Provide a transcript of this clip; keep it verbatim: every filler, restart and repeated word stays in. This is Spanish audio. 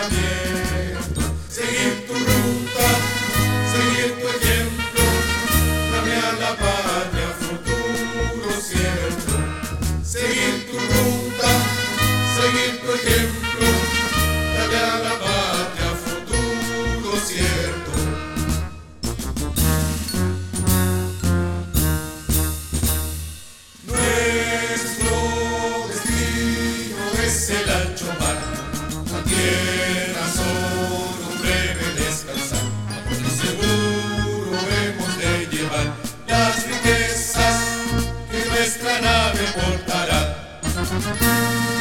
abierto. Seguir tu ruta, seguir tu ejemplo, dame a la patria futuro cierto. Seguir tu ruta, seguir tu ejemplo, dame a la patria futuro cierto. Es el ancho mar, la tierra solo un breve descansar, porque seguro hemos de llevar las riquezas que nuestra nave portará.